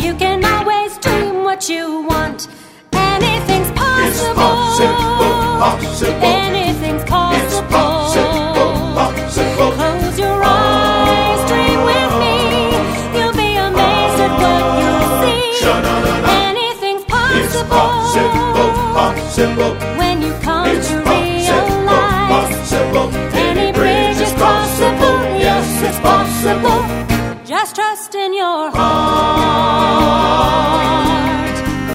You can always dream what you want. Anything's possible. Possible. Anything's possible. It's possible. Possible. Close your eyes, dream with me. You'll be amazed at what you'll see. Anything's possible. It's possible. Possible. When you come It's to possible. realize Possible. any bridge is crossable. Yes, it's possible. Just trust in your heart.